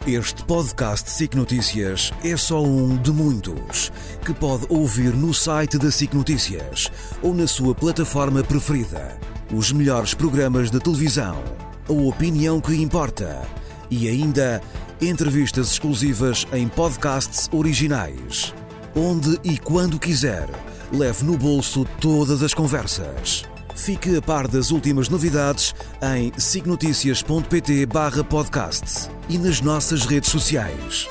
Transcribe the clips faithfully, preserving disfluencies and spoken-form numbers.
Este podcast SIC Notícias é só um de muitos que pode ouvir no site da SIC Notícias ou na sua plataforma preferida. Os melhores programas de televisão, a opinião que importa e ainda entrevistas exclusivas em podcasts originais. Onde e quando quiser, leve no bolso todas as conversas. Fique a par das últimas novidades em sicnoticias.pt barra podcast e nas nossas redes sociais.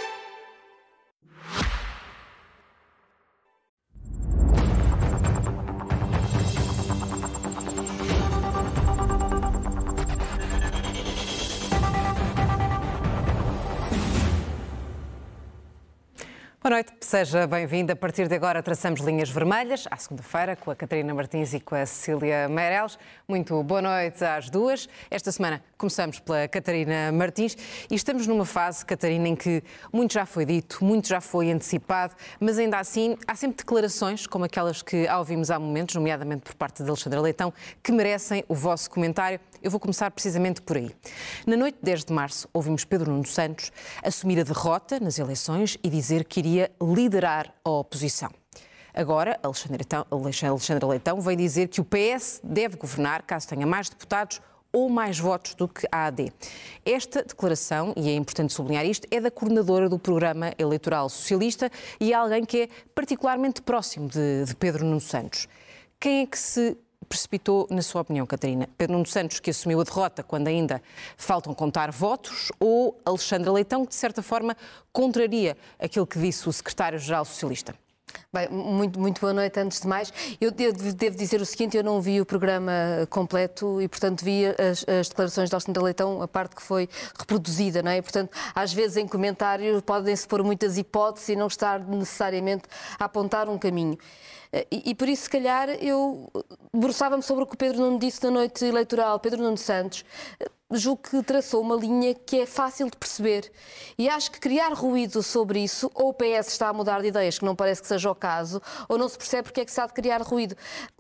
Boa noite, seja bem-vindo. A partir de agora traçamos linhas vermelhas, à segunda-feira, com a Catarina Martins e com a Cecília Meireles. Muito boa noite às duas. Esta semana começamos pela Catarina Martins e estamos numa fase, Catarina, em que muito já foi dito, muito já foi antecipado, mas ainda assim há sempre declarações, como aquelas que ouvimos há momentos, nomeadamente por parte de Alexandra Leitão, que merecem o vosso comentário. Eu vou começar precisamente por aí. Na noite de dez de março, ouvimos Pedro Nuno Santos assumir a derrota nas eleições e dizer que iria liderar a oposição. Agora, Alexandra Leitão, Alexandra Leitão vem dizer que o P S deve governar caso tenha mais deputados ou mais votos do que a AD. Esta declaração, e é importante sublinhar isto, é da coordenadora do Programa Eleitoral Socialista e é alguém que é particularmente próximo de, de Pedro Nuno Santos. Quem é que se precipitou, na sua opinião, Catarina? Pedro Nuno Santos, que assumiu a derrota quando ainda faltam contar votos, ou Alexandra Leitão, que de certa forma contraria aquilo que disse o secretário-geral socialista? Bem, muito, muito boa noite, antes de mais. Eu devo, devo dizer o seguinte, eu não vi o programa completo e, portanto, vi as, as declarações de Alexandra Leitão, a parte que foi reproduzida, não é? E, portanto, às vezes em comentários podem-se pôr muitas hipóteses e não estar necessariamente a apontar um caminho. E, e por isso, se calhar, eu debruçava-me sobre o que o Pedro Nuno disse na noite eleitoral. Pedro Nuno Santos, julgo que traçou uma linha que é fácil de perceber. E acho que criar ruído sobre isso, ou o P S está a mudar de ideias, que não parece que seja o caso, ou não se percebe porque é que se há de criar ruído.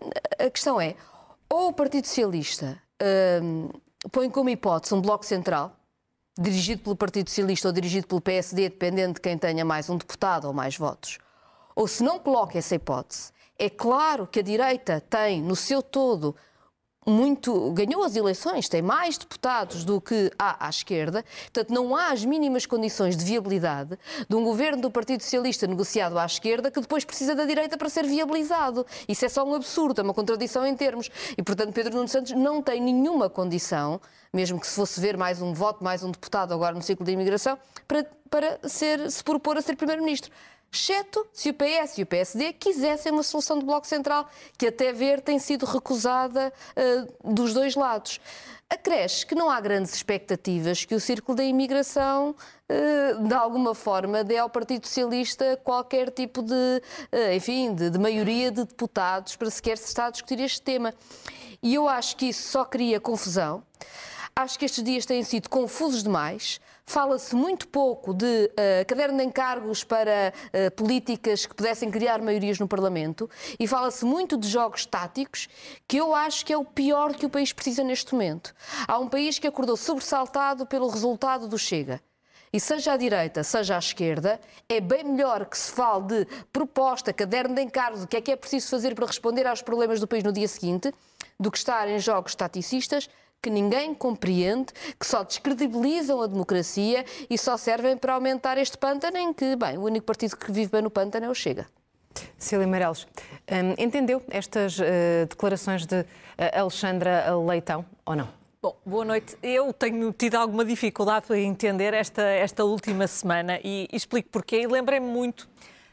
A questão é, ou o Partido Socialista hum, põe como hipótese um bloco central, dirigido pelo Partido Socialista ou dirigido pelo P S D, dependendo de quem tenha mais um deputado ou mais votos, ou se não coloca essa hipótese, é claro que a direita tem, no seu todo, muito, ganhou as eleições, tem mais deputados do que há à esquerda, portanto não há as mínimas condições de viabilidade de um governo do Partido Socialista negociado à esquerda que depois precisa da direita para ser viabilizado. Isso é só um absurdo, é uma contradição em termos. E, portanto, Pedro Nuno Santos não tem nenhuma condição, mesmo que se fosse ver mais um voto, mais um deputado agora no ciclo da imigração, para, para ser, se propor a ser Primeiro-Ministro. Exceto se o P S e o P S D quisessem uma solução de bloco central, que até ver tem sido recusada uh, dos dois lados. Acresce que não há grandes expectativas que o círculo da imigração, uh, de alguma forma, dê ao Partido Socialista qualquer tipo de, uh, enfim, de, de maioria de deputados para sequer se estar a discutir este tema. E eu acho que isso só cria confusão. Acho que estes dias têm sido confusos demais. Fala-se muito pouco de uh, caderno de encargos para uh, políticas que pudessem criar maiorias no Parlamento e fala-se muito de jogos táticos, que eu acho que é o pior que o país precisa neste momento. Há um país que acordou sobressaltado pelo resultado do Chega. E seja à direita, seja à esquerda, é bem melhor que se fale de proposta, caderno de encargos, o que é que é preciso fazer para responder aos problemas do país no dia seguinte, do que estar em jogos taticistas que ninguém compreende, que só descredibilizam a democracia e só servem para aumentar este pântano em que, bem, o único partido que vive bem no pântano é o Chega. Cecília Meireles, um, entendeu estas uh, declarações de uh, Alexandra Leitão ou não? Bom, boa noite. Eu tenho tido alguma dificuldade para entender esta, esta última semana e, e explico porquê. E lembrei-me muito,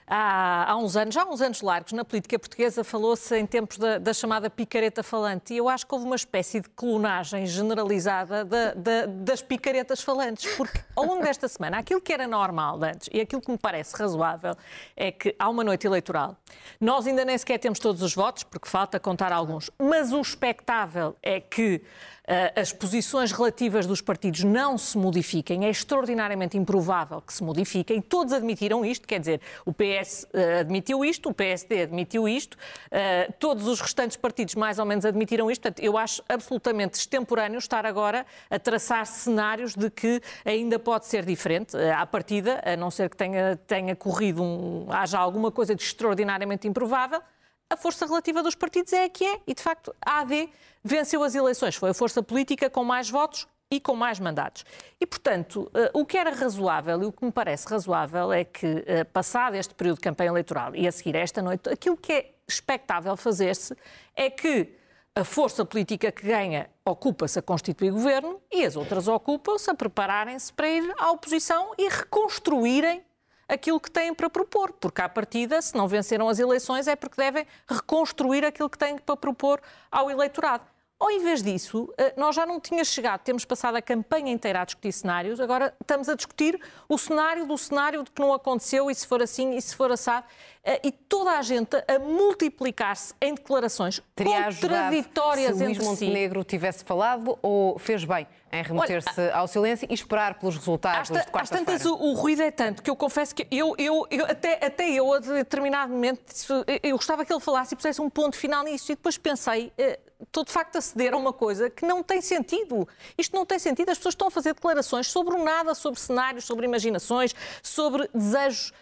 há, há uns anos, já há uns anos largos, na política portuguesa falou-se em tempos da, da chamada picareta falante e eu acho que houve uma espécie de clonagem generalizada da, da, das picaretas falantes, porque ao longo desta semana, aquilo que era normal de antes e aquilo que me parece razoável é que há uma noite eleitoral. Nós ainda nem sequer temos todos os votos, porque falta contar alguns, mas o expectável é que as posições relativas dos partidos não se modifiquem, é extraordinariamente improvável que se modifiquem. Todos admitiram isto, quer dizer, o P S admitiu isto, o P S D admitiu isto, todos os restantes partidos mais ou menos admitiram isto. Portanto, eu acho absolutamente extemporâneo estar agora a traçar cenários de que ainda pode ser diferente à partida, a não ser que tenha, tenha corrido, um, haja alguma coisa de extraordinariamente improvável. A força relativa dos partidos é a que é e, de facto, a A D venceu as eleições. Foi a força política com mais votos e com mais mandatos. E, portanto, o que era razoável e o que me parece razoável é que, passado este período de campanha eleitoral e a seguir esta noite, aquilo que é expectável fazer-se é que a força política que ganha ocupa-se a constituir governo e as outras ocupam-se a prepararem-se para ir à oposição e reconstruírem aquilo que têm para propor, porque à partida, se não venceram as eleições, é porque devem reconstruir aquilo que têm para propor ao eleitorado. Ao invés disso, nós já não tínhamos chegado, temos passado a campanha inteira a discutir cenários, agora estamos a discutir o cenário do cenário de que não aconteceu e se for assim e se for assado, e toda a gente a multiplicar-se em declarações Teria contraditórias se entre Luís si. Montenegro tivesse falado ou fez bem em remeter-se ao silêncio e esperar pelos resultados Às, de quarta-feira? às tantas o, o ruído é tanto que eu confesso que eu, eu, eu até, até eu a determinado momento eu gostava que ele falasse e pusesse um ponto final nisso e depois pensei, estou de facto a ceder a uma coisa que não tem sentido. Isto não tem sentido, as pessoas estão a fazer declarações sobre o nada, sobre cenários, sobre imaginações, sobre desejos.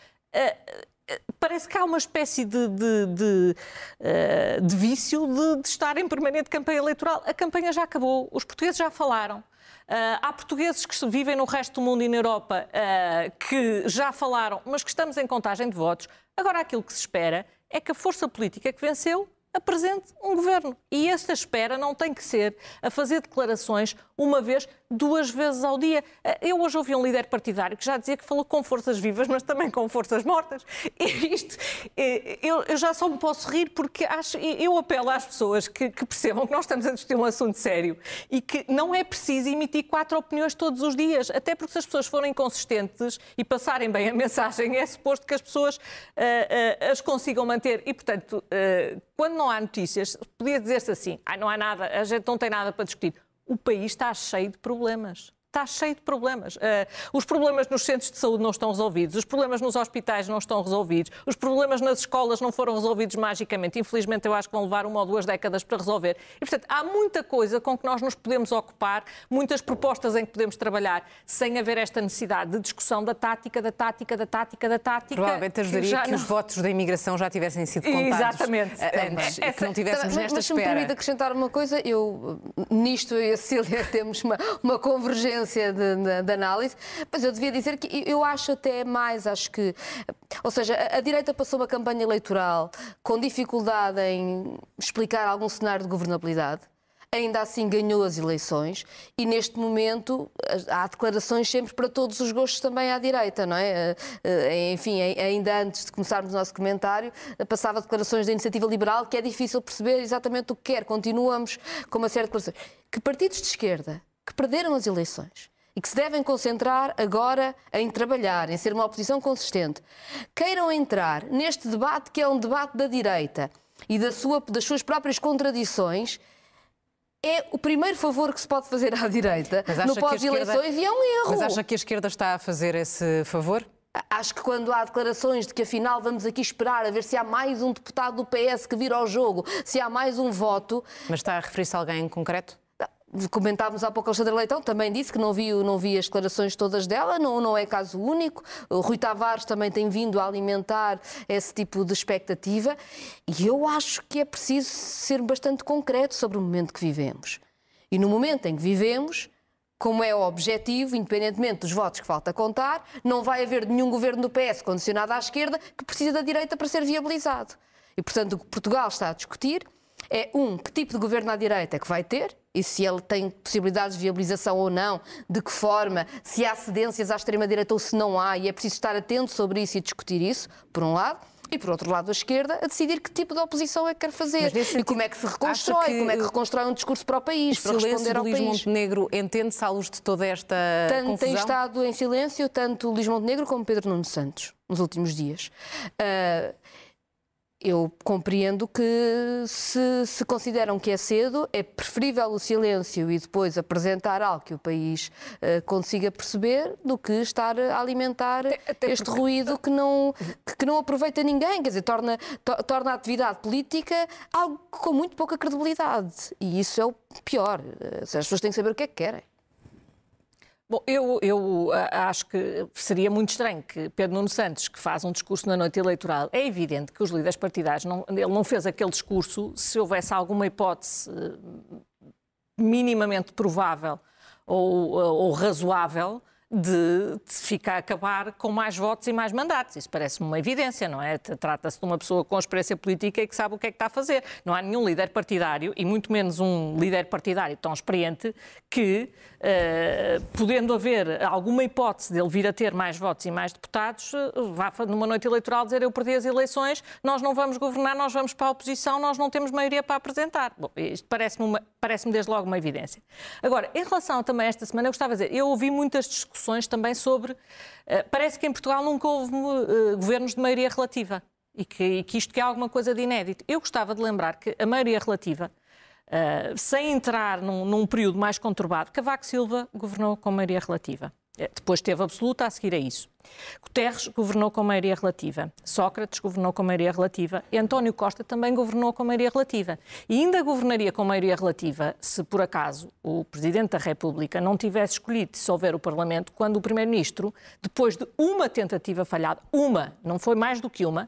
Parece que há uma espécie de, de, de, uh, de vício de, de estar em permanente campanha eleitoral. A campanha já acabou, os portugueses já falaram. Uh, há portugueses que vivem no resto do mundo e na Europa uh, que já falaram, mas que estamos em contagem de votos. Agora aquilo que se espera é que a força política que venceu apresente um governo. E esta espera não tem que ser a fazer declarações uma vez, duas vezes ao dia. Eu hoje ouvi um líder partidário que já dizia que falou com forças vivas, mas também com forças mortas. E isto, eu, eu já só me posso rir porque acho, eu apelo às pessoas que, que percebam que nós estamos a discutir um assunto sério e que não é preciso emitir quatro opiniões todos os dias, até porque se as pessoas forem consistentes e passarem bem a mensagem, é suposto que as pessoas uh, uh, as consigam manter. E, portanto, uh, quando não há notícias, podia dizer-se assim, ah, não há nada, a gente não tem nada para discutir. O país está cheio de problemas. Está cheio de problemas. Uh, os problemas nos centros de saúde não estão resolvidos, os problemas nos hospitais não estão resolvidos, os problemas nas escolas não foram resolvidos magicamente. Infelizmente, eu acho que vão levar uma ou duas décadas para resolver. E, portanto, há muita coisa com que nós nos podemos ocupar, muitas propostas em que podemos trabalhar, sem haver esta necessidade de discussão da tática, da tática, da tática, da tática. Provavelmente ajudaria que, que os votos da imigração já tivessem sido contados. Exatamente. Antes, e que não tivéssemos mas, nesta mas, espera. Mas se me permite acrescentar uma coisa, eu, nisto eu e a Cília temos uma, uma convergência De, de, de análise, mas eu devia dizer que eu acho até mais, acho que, ou seja, a, a direita passou uma campanha eleitoral com dificuldade em explicar algum cenário de governabilidade, ainda assim ganhou as eleições e neste momento há declarações sempre para todos os gostos também à direita, não é? Enfim, ainda antes de começarmos o nosso comentário, passava declarações da Iniciativa Liberal que é difícil perceber exatamente o que quer. Continuamos com uma série de declarações. Que partidos de esquerda que perderam as eleições e que se devem concentrar agora em trabalhar, em ser uma oposição consistente, queiram entrar neste debate que é um debate da direita e da sua, das suas próprias contradições, é o primeiro favor que se pode fazer à direita no pós-eleições esquerda... e é um erro. Mas acha que a esquerda está a fazer esse favor? Acho que quando há declarações de que afinal vamos aqui esperar a ver se há mais um deputado do P S que vira ao jogo, se há mais um voto... Mas está a referir-se a alguém em concreto? Comentávamos há pouco a Alexandra Leitão, também disse que não vi, não vi as declarações todas dela, não, não é caso único. O Rui Tavares também tem vindo a alimentar esse tipo de expectativa e eu acho que é preciso ser bastante concreto sobre o momento que vivemos. E no momento em que vivemos, como é o objetivo, independentemente dos votos que falta contar, não vai haver nenhum governo do P S condicionado à esquerda que precisa da direita para ser viabilizado. E, portanto, o que Portugal está a discutir é, um, que tipo de governo à direita é que vai ter, e se ele tem possibilidades de viabilização ou não, de que forma, se há cedências à extrema-direita ou se não há, e é preciso estar atento sobre isso e discutir isso, por um lado, e por outro lado a esquerda, a decidir que tipo de oposição é que quer fazer e como é que se reconstrói, que como é que reconstrói um discurso para o país, o para responder ao Luís país. Montenegro entende-se à luz de toda esta tanto confusão? Tem estado em silêncio tanto Luís Montenegro como Pedro Nuno Santos nos últimos dias. Uh, Eu compreendo que se, se consideram que é cedo, é preferível o silêncio e depois apresentar algo que o país uh, consiga perceber do que estar a alimentar até, até este porque... ruído que não, que não aproveita ninguém, quer dizer, torna, to, torna a atividade política algo com muito pouca credibilidade. E isso é o pior. As pessoas têm que saber o que é que querem. Bom, eu, eu acho que seria muito estranho que Pedro Nuno Santos, que faz um discurso na noite eleitoral, é evidente que os líderes partidários, não, ele não fez aquele discurso se houvesse alguma hipótese minimamente provável ou, ou razoável de, de ficar a acabar com mais votos e mais mandatos. Isso parece-me uma evidência, não é? Trata-se de uma pessoa com experiência política e que sabe o que é que está a fazer. Não há nenhum líder partidário, e muito menos um líder partidário tão experiente, que, uh, podendo haver alguma hipótese dele vir a ter mais votos e mais deputados, uh, vá numa noite eleitoral dizer eu perdi as eleições, nós não vamos governar, nós vamos para a oposição, nós não temos maioria para apresentar. Bom, isto parece-me, uma, parece-me desde logo uma evidência. Agora, em relação também a esta semana, eu gostava de dizer, eu ouvi muitas discussões também sobre... Uh, parece que em Portugal nunca houve uh, governos de maioria relativa e que, e que isto que é alguma coisa de inédito. Eu gostava de lembrar que a maioria relativa, uh, sem entrar num, num período mais conturbado, Cavaco Silva governou com maioria relativa. Depois teve absoluta a seguir a isso. Guterres governou com maioria relativa. Sócrates governou com maioria relativa. E António Costa também governou com maioria relativa. E ainda governaria com maioria relativa se, por acaso, o Presidente da República não tivesse escolhido dissolver o Parlamento quando o Primeiro-Ministro, depois de uma tentativa falhada, uma, não foi mais do que uma,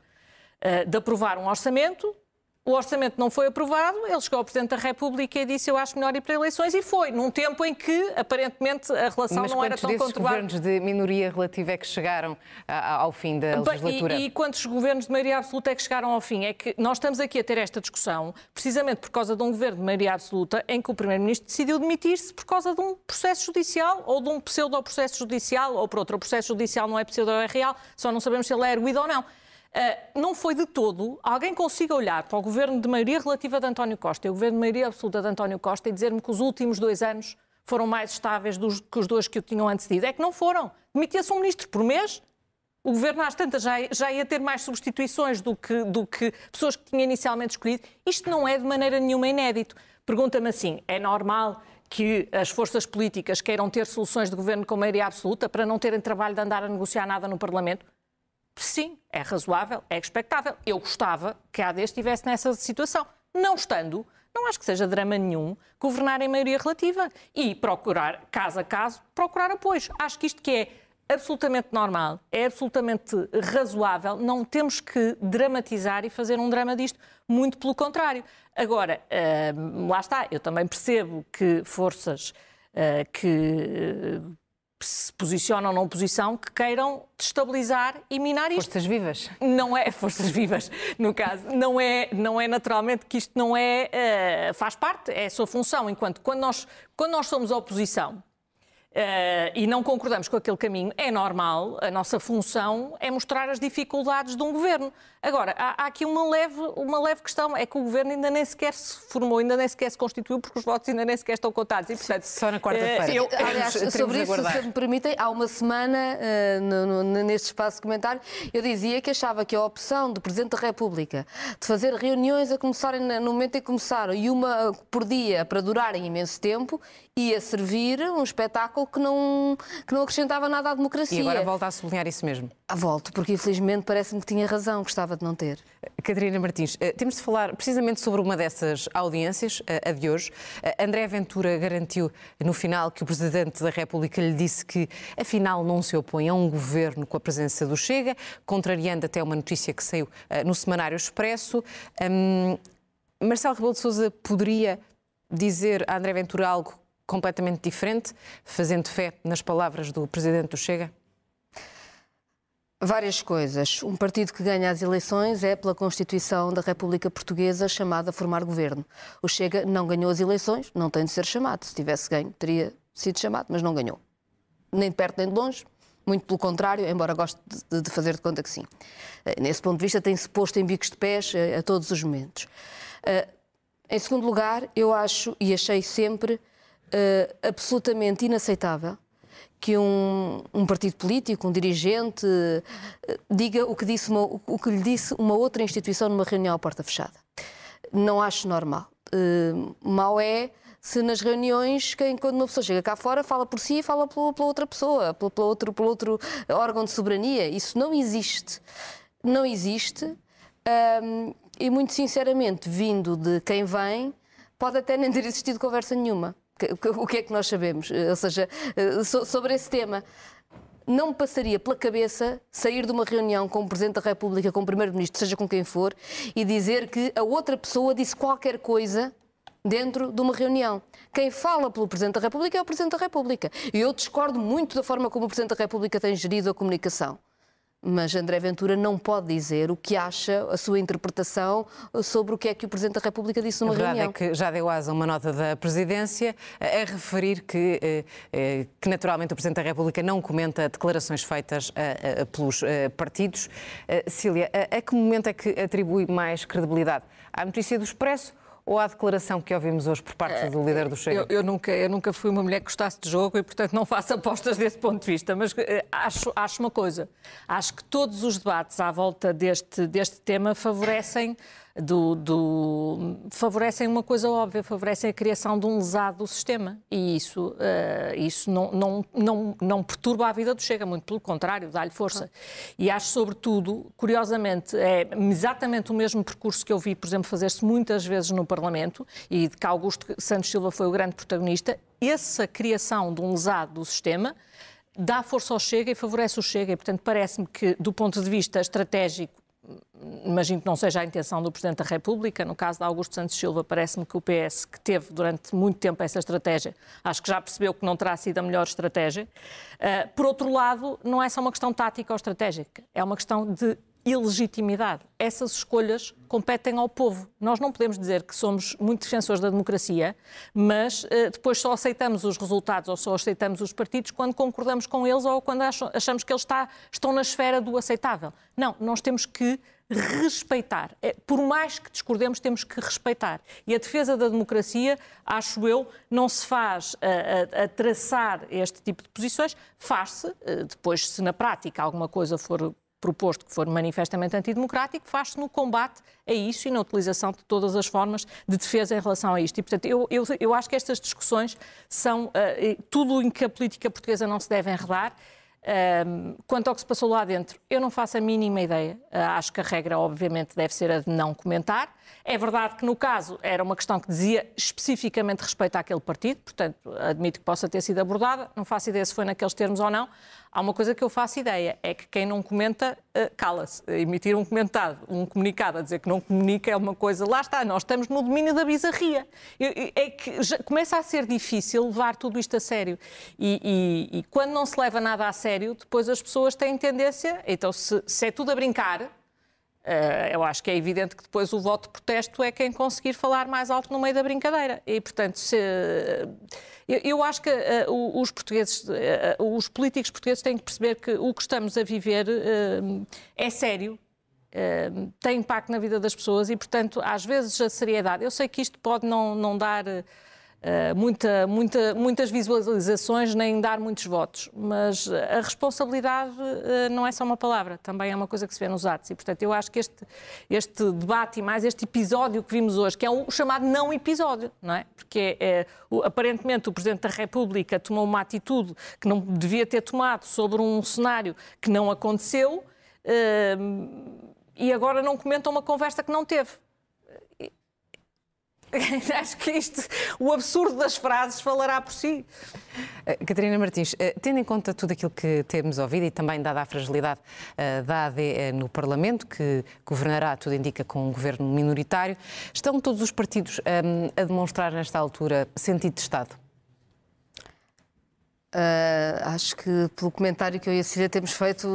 de aprovar um orçamento. O orçamento não foi aprovado, ele chegou ao Presidente da República e disse eu acho melhor ir para eleições, e foi, num tempo em que, aparentemente, a relação Mas não era tão conturbada. Mas quantos governos de minoria relativa é que chegaram ao fim da legislatura? E, e quantos governos de maioria absoluta é que chegaram ao fim? É que nós estamos aqui a ter esta discussão precisamente por causa de um governo de maioria absoluta em que o Primeiro-Ministro decidiu demitir-se por causa de um processo judicial ou de um pseudo-processo judicial, ou por outro, o processo judicial não é pseudo, é real, só não sabemos se ele é erguido ou não. Uh, não foi de todo, alguém consiga olhar para o governo de maioria relativa de António Costa e o governo de maioria absoluta de António Costa e dizer-me que os últimos dois anos foram mais estáveis dos, que os dois que o tinham antecedido. É que não foram. Demitia-se um ministro por mês, o governo às tantas já, já ia ter mais substituições do que, do que pessoas que tinha inicialmente escolhido. Isto não é de maneira nenhuma inédito. Pergunta-me assim, é normal que as forças políticas queiram ter soluções de governo com maioria absoluta para não terem trabalho de andar a negociar nada no Parlamento? Sim, é razoável, é expectável. Eu gostava que a AD estivesse nessa situação. Não estando, não acho que seja drama nenhum governar em maioria relativa e procurar, caso a caso, procurar apoios. Acho que isto que é absolutamente normal, é absolutamente razoável, não temos que dramatizar e fazer um drama disto, muito pelo contrário. Agora, uh, lá está, eu também percebo que forças uh, que... Uh, se posicionam na oposição que queiram destabilizar e minar isto. Forças vivas. Não é forças vivas, no caso. Não é, não é naturalmente que isto não é... Uh, faz parte, é a sua função. Enquanto quando nós, quando nós somos oposição uh, e não concordamos com aquele caminho, é normal, a nossa função é mostrar as dificuldades de um governo. Agora, há, há aqui uma leve, uma leve questão, é que o governo ainda nem sequer se formou, ainda nem sequer se constituiu, porque os votos ainda nem sequer estão contados. E, portanto, só na quarta-feira. Uh, aliás, sobre isso, se me permitem, há uma semana, uh, no, no, neste espaço de comentário, eu dizia que achava que a opção do Presidente da República de fazer reuniões a começarem no momento em que começaram e uma por dia para durarem imenso tempo, ia servir um espetáculo que não, que não acrescentava nada à democracia. E agora volta a sublinhar isso mesmo. Ah, volto, porque infelizmente parece-me que tinha razão, gostava de não ter. Catarina Martins, temos de falar precisamente sobre uma dessas audiências, a de hoje. André Ventura garantiu no final que o Presidente da República lhe disse que afinal não se opõe a um governo com a presença do Chega, contrariando até uma notícia que saiu no Semanário Expresso. Um, Marcelo Rebelo de Sousa poderia dizer a André Ventura algo completamente diferente, fazendo fé nas palavras do Presidente do Chega? Várias coisas. Um partido que ganha as eleições é pela Constituição da República Portuguesa chamado a formar governo. O Chega não ganhou as eleições, não tem de ser chamado. Se tivesse ganho, teria sido chamado, mas não ganhou. Nem de perto nem de longe, muito pelo contrário, embora goste de, de fazer de conta que sim. Nesse ponto de vista, tem-se posto em bicos de pés a, a todos os momentos. Em segundo lugar, eu acho e achei sempre absolutamente inaceitável que um, um partido político, um dirigente, diga o que, disse uma, o que lhe disse uma outra instituição numa reunião à porta fechada. Não acho normal. Uh, mau é se nas reuniões, quem, quando uma pessoa chega cá fora, fala por si e fala pela, pela outra pessoa, pela, pela outro, pelo outro órgão de soberania. Isso não existe. Não existe. Um, e, muito sinceramente, vindo de quem vem, pode até nem ter existido conversa nenhuma. O que é que nós sabemos? Ou seja, sobre esse tema. Não me passaria pela cabeça sair de uma reunião com o Presidente da República, com o Primeiro-Ministro, seja com quem for, e dizer que a outra pessoa disse qualquer coisa dentro de uma reunião. Quem fala pelo Presidente da República é o Presidente da República. E eu discordo muito da forma como o Presidente da República tem gerido a comunicação. Mas André Ventura não pode dizer o que acha, a sua interpretação sobre o que é que o Presidente da República disse numa reunião. A verdade é que já deu asa a uma nota da Presidência a referir que, que naturalmente o Presidente da República não comenta declarações feitas pelos partidos. Cília, a que momento é que atribui mais credibilidade? À notícia do Expresso ou à declaração que ouvimos hoje por parte do líder do Chega? Eu, eu, nunca, eu nunca fui uma mulher que gostasse de jogo e, portanto, não faço apostas desse ponto de vista, mas eh, acho, acho uma coisa, acho que todos os debates à volta deste, deste tema favorecem, do, do, favorecem uma coisa óbvia, favorecem a criação de um lesado do sistema e isso, uh, isso não, não, não, não perturba a vida do Chega, muito pelo contrário, dá-lhe força. E acho, sobretudo, curiosamente, é exatamente o mesmo percurso que eu vi, por exemplo, fazer-se muitas vezes no Parlamento e de que Augusto Santos Silva foi o grande protagonista, essa criação de um lesado do sistema dá força ao Chega e favorece o Chega e, portanto, parece-me que, do ponto de vista estratégico, imagino que não seja a intenção do Presidente da República, no caso de Augusto Santos Silva, parece-me que o P S, que teve durante muito tempo essa estratégia, acho que já percebeu que não terá sido a melhor estratégia. Uh, por outro lado, não é só uma questão tática ou estratégica, é uma questão de ilegitimidade. Essas escolhas competem ao povo. Nós não podemos dizer que somos muito defensores da democracia, mas uh, depois só aceitamos os resultados ou só aceitamos os partidos quando concordamos com eles ou quando achamos que eles está, estão na esfera do aceitável. Não, nós temos que respeitar. É, por mais que discordemos, temos que respeitar. E a defesa da democracia, acho eu, não se faz a, a, a traçar este tipo de posições, faz-se, uh, depois se na prática alguma coisa for proposto que for manifestamente antidemocrático, faz-se no combate a isso e na utilização de todas as formas de defesa em relação a isto. E, portanto, eu, eu, eu acho que estas discussões são uh, tudo em que a política portuguesa não se deve enredar. Uh, quanto ao que se passou lá dentro, eu não faço a mínima ideia. Uh, acho que a regra, obviamente, deve ser a de não comentar. É verdade que, no caso, era uma questão que dizia especificamente respeito àquele partido, portanto, admito que possa ter sido abordada. Não faço ideia se foi naqueles termos ou não. Há uma coisa que eu faço ideia, é que quem não comenta, uh, cala-se. Emitir um comentado, um comunicado a dizer que não comunica é uma coisa... Lá está, nós estamos no domínio da bizarria. É que já começa a ser difícil levar tudo isto a sério. E, e, e quando não se leva nada a sério, depois as pessoas têm tendência... Então, se, se é tudo a brincar... Uh, eu acho que é evidente que depois o voto de protesto é quem conseguir falar mais alto no meio da brincadeira. E, portanto, se, uh, eu, eu acho que uh, os portugueses, uh, os políticos portugueses têm que perceber que o que estamos a viver uh, é sério, uh, tem impacto na vida das pessoas e, portanto, às vezes a seriedade... Eu sei que isto pode não, não dar... Uh, Uh, muita, muita, muitas visualizações nem dar muitos votos, mas a responsabilidade uh, não é só uma palavra, também é uma coisa que se vê nos atos e, portanto, eu acho que este, este debate e mais este episódio que vimos hoje, que é o chamado não episódio, não é? Porque é, o, aparentemente o Presidente da República tomou uma atitude que não devia ter tomado sobre um cenário que não aconteceu uh, e agora não comenta uma conversa que não teve. Acho que isto, o absurdo das frases falará por si. Uh, Catarina Martins, uh, tendo em conta tudo aquilo que temos ouvido e também dada a fragilidade uh, da A D uh, no Parlamento, que governará, tudo indica, com um governo minoritário, estão todos os partidos um, a demonstrar nesta altura sentido de Estado? Uh, acho que pelo comentário que eu e a Cília temos feito,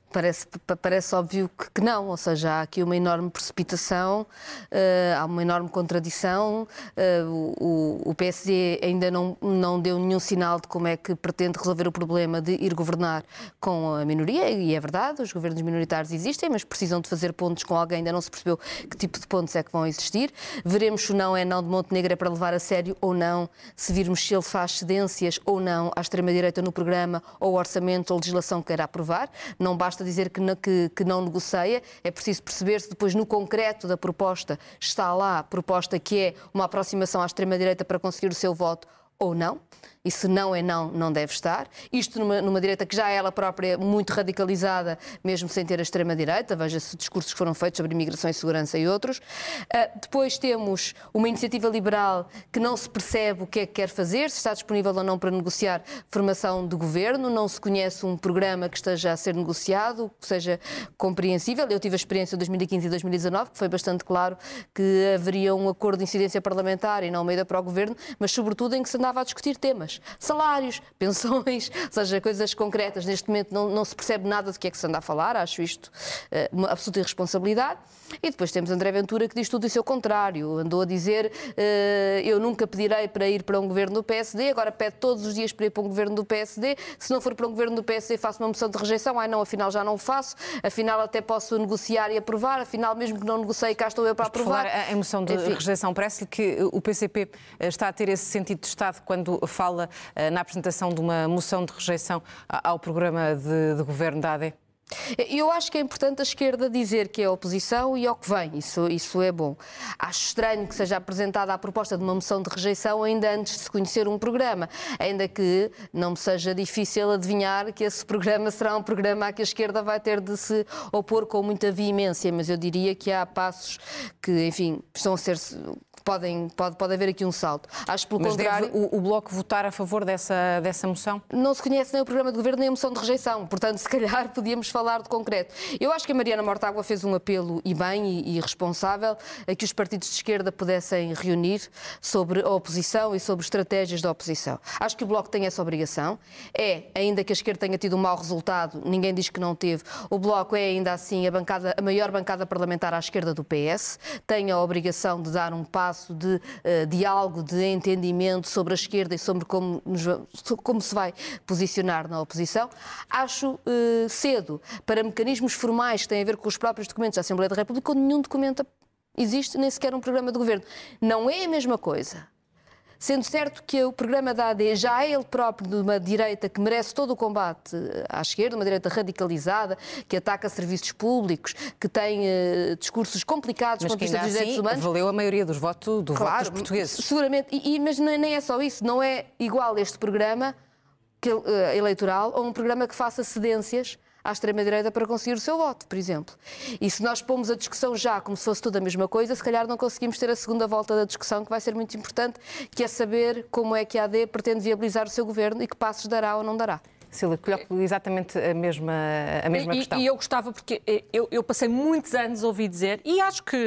Parece, parece óbvio que, que não, ou seja, há aqui uma enorme precipitação, uh, há uma enorme contradição, uh, o, o P S D ainda não, não deu nenhum sinal de como é que pretende resolver o problema de ir governar com a minoria, e é verdade, os governos minoritários existem, mas precisam de fazer pontos com alguém, ainda não se percebeu que tipo de pontos é que vão existir. Veremos se o não é não de Montenegro é para levar a sério ou não, se virmos se ele faz cedências ou não à extrema-direita no programa ou orçamento ou legislação que queira aprovar. Não basta dizer que não, que, que não negocia, é preciso perceber se depois no concreto da proposta está lá a proposta que é uma aproximação à extrema-direita para conseguir o seu voto ou não. E se não é não, não deve estar. Isto numa, numa direita que já é ela própria muito radicalizada, mesmo sem ter a extrema-direita. Veja-se discursos que foram feitos sobre imigração e segurança e outros. Uh, depois temos uma iniciativa liberal que não se percebe o que é que quer fazer, se está disponível ou não para negociar formação de governo. Não se conhece um programa que esteja a ser negociado, que seja compreensível. Eu tive a experiência de dois mil e quinze e dois mil e dezanove, que foi bastante claro que haveria um acordo de incidência parlamentar e não uma ida para o governo, mas sobretudo em que se andava a discutir temas. Salários, pensões, ou seja, coisas concretas. Neste momento não, não se percebe nada do que é que se anda a falar, acho isto uh, uma absoluta irresponsabilidade. E depois temos André Ventura que diz tudo isso ao contrário. Andou a dizer, uh, eu nunca pedirei para ir para um governo do P S D, agora pede todos os dias para ir para um governo do P S D. Se não for para um governo do P S D faço uma moção de rejeição, ai não, afinal já não o faço, afinal até posso negociar e aprovar, afinal mesmo que não negocie, cá estou eu para Mas, aprovar. Por falar em moção de Enfim. rejeição, parece-lhe que o P C P está a ter esse sentido de Estado quando fala na apresentação de uma moção de rejeição ao programa de, de governo da A D? Eu acho que é importante a esquerda dizer que é oposição e ao que vem, isso, isso é bom. Acho estranho que seja apresentada a proposta de uma moção de rejeição ainda antes de se conhecer um programa, ainda que não me seja difícil adivinhar que esse programa será um programa a que a esquerda vai ter de se opor com muita veemência, mas eu diria que há passos que, enfim, estão a ser... Podem, pode, pode haver aqui um salto. Acho pelo Mas contrário. Deve o, o Bloco votar a favor dessa, dessa moção? Não se conhece nem o programa de governo nem a moção de rejeição, portanto, se calhar podíamos falar de concreto. Eu acho que a Mariana Mortágua fez um apelo, e bem, e, e responsável, a que os partidos de esquerda pudessem reunir sobre a oposição e sobre estratégias da oposição. Acho que o Bloco tem essa obrigação. É, ainda que a esquerda tenha tido um mau resultado, ninguém diz que não teve, o Bloco é ainda assim a, bancada, a maior bancada parlamentar à esquerda do P S, tem a obrigação de dar um passo de uh, diálogo, de entendimento sobre a esquerda e sobre como, nos, como se vai posicionar na oposição. Acho uh, cedo para mecanismos formais que têm a ver com os próprios documentos da Assembleia da República, onde nenhum documento existe, nem sequer um programa de governo. Não é a mesma coisa. Sendo certo que o programa da A D já é ele próprio de uma direita que merece todo o combate à esquerda, uma direita radicalizada, que ataca serviços públicos, que tem uh, discursos complicados mas do ponto de vista dos direitos humanos. Valeu a maioria dos votos, do claro, voto dos portugueses. Seguramente, e, e, mas nem é só isso, não é igual este programa que, uh, eleitoral a um programa que faça cedências à extrema-direita para conseguir o seu voto, por exemplo. E se nós pomos a discussão já como se fosse tudo a mesma coisa, se calhar não conseguimos ter a segunda volta da discussão, que vai ser muito importante, que é saber como é que a AD pretende viabilizar o seu governo e que passos dará ou não dará. Sílvia, coloco exatamente a mesma, a mesma e, questão. E eu gostava, porque eu, eu passei muitos anos a ouvir dizer, e acho que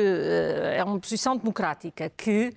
é uma posição democrática, que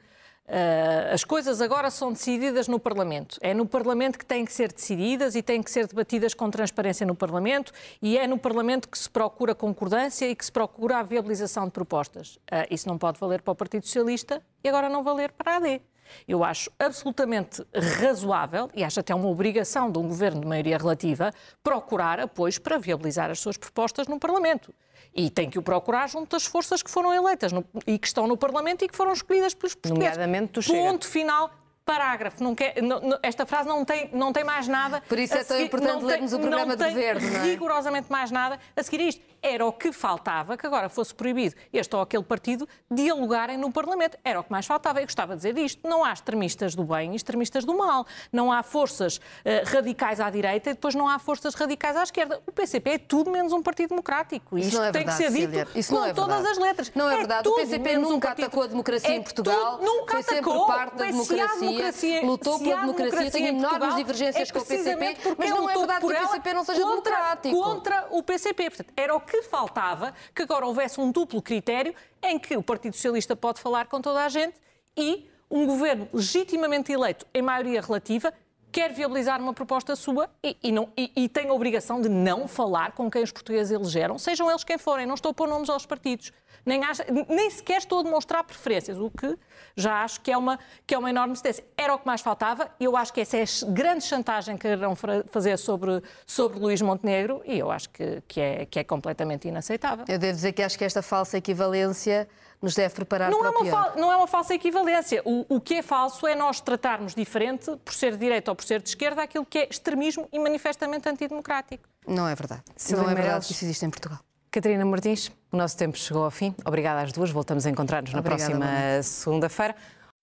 Uh, as coisas agora são decididas no Parlamento. É no Parlamento que têm que ser decididas e têm que ser debatidas com transparência no Parlamento, e é no Parlamento que se procura concordância e que se procura a viabilização de propostas. Uh, isso não pode valer para o Partido Socialista e agora não valer para a A D. Eu acho absolutamente razoável, e acho até uma obrigação de um governo de maioria relativa, procurar apoios para viabilizar as suas propostas no Parlamento. E tem que o procurar junto das forças que foram eleitas no, e que estão no Parlamento e que foram escolhidas pelos portugueses. Nomeadamente do Chega. Ponto final. Parágrafo. Não quer, não, não, esta frase não tem, não tem mais nada. Por isso é tão seguir, importante lermos o programa de governo, não é? Rigorosamente mais nada a seguir isto. Era o que faltava, que agora fosse proibido este ou aquele partido dialogarem no Parlamento. Era o que mais faltava. Eu gostava de dizer isto. Não há extremistas do bem e extremistas do mal. Não há forças uh, radicais à direita e depois não há forças radicais à esquerda. O P C P é tudo menos um partido democrático. Isso isto não é tem verdade, que ser dito Sílvia. Isso com não é todas verdade. as letras. Não é, é verdade. O P C P nunca um partido... atacou a democracia é em Portugal. Tudo, nunca foi atacou. sempre parte da democracia. democracia lutou pela democracia, tem enormes divergências é com o P C P, mas não é verdade que o P C P não seja contra, democrático. Contra o P C P. Portanto, era o que faltava, que agora houvesse um duplo critério em que o Partido Socialista pode falar com toda a gente e um governo legitimamente eleito em maioria relativa quer viabilizar uma proposta sua e, e, não, e, e tem a obrigação de não falar com quem os portugueses elegeram, sejam eles quem forem. Não estou a pôr nomes aos partidos. Nem, acho, nem sequer estou a demonstrar preferências, o que já acho que é uma, que é uma enorme cedência. Era o que mais faltava. Eu acho que essa é a grande chantagem que irão fazer sobre, sobre Luís Montenegro e eu acho que, que, é, que é completamente inaceitável. Eu devo dizer que acho que esta falsa equivalência nos deve preparar não para é o pior. Fal, não é uma falsa equivalência. O, o que é falso é nós tratarmos diferente, por ser de direita ou por ser de esquerda, aquilo que é extremismo e manifestamente antidemocrático. Não é verdade. Cília não é Meirelles. verdade que isso existe em Portugal. Catarina Martins, o nosso tempo chegou ao fim. Obrigada às duas. Voltamos a encontrar-nos na Obrigada, próxima segunda-feira.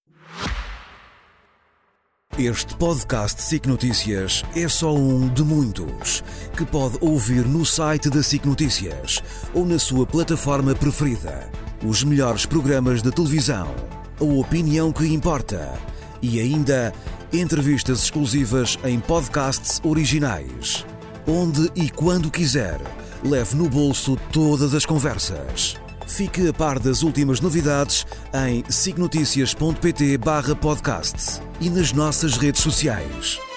Este podcast SIC Notícias é só um de muitos que pode ouvir no site da SIC Notícias ou na sua plataforma preferida. Os melhores programas da televisão, a opinião que importa e ainda entrevistas exclusivas em podcasts originais. Onde e quando quiser, leve no bolso todas as conversas. Fique a par das últimas novidades em sic noticias ponto pt barra podcast e nas nossas redes sociais.